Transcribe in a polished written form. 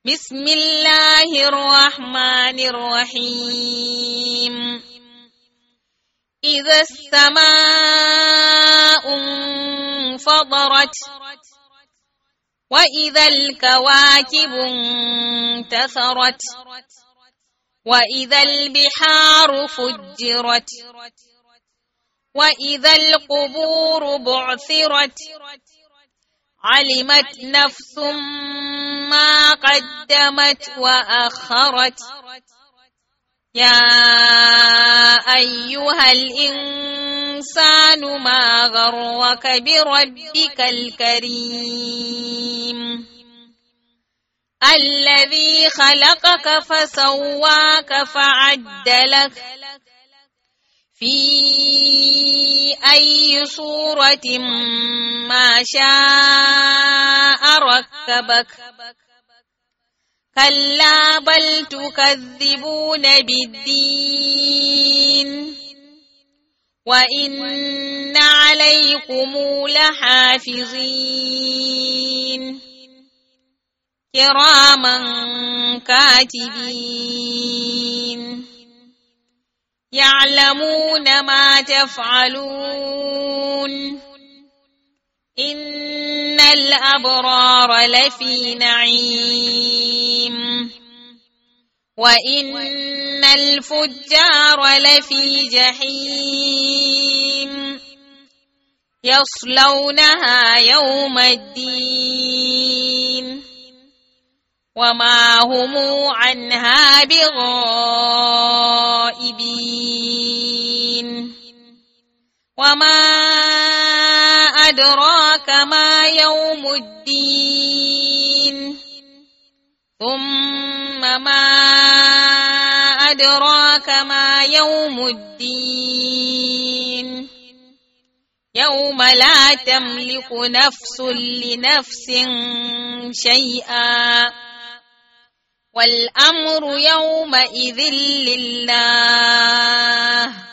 بسم الله الرحمن الرحيم إذا السماء انفطرت وإذا الكواكب انتثرت وإذا البحار فجرت وإذا القبور بعثرت علمت نفس ما قدمت وأخرت يا أيها الإنسان ما غرك بربك الكريم الذي خلقك فسواك فعدلك في أي صورة ما شاء ركبك كلا بل تكذبون بالدين وإن عليكم لحافظين كراما كاتبين يعلمون ما تفعلون إن الأبرار لفي نعيم وإن الفجار لفي جحيم يصلونها يوم الدين وما هم عنها بغائبين وما أدراك ما يوم الدين ثم ما أدراك ما يوم الدين يوم لا تملك نفس لنفس شيئا والأمر يومئذ لله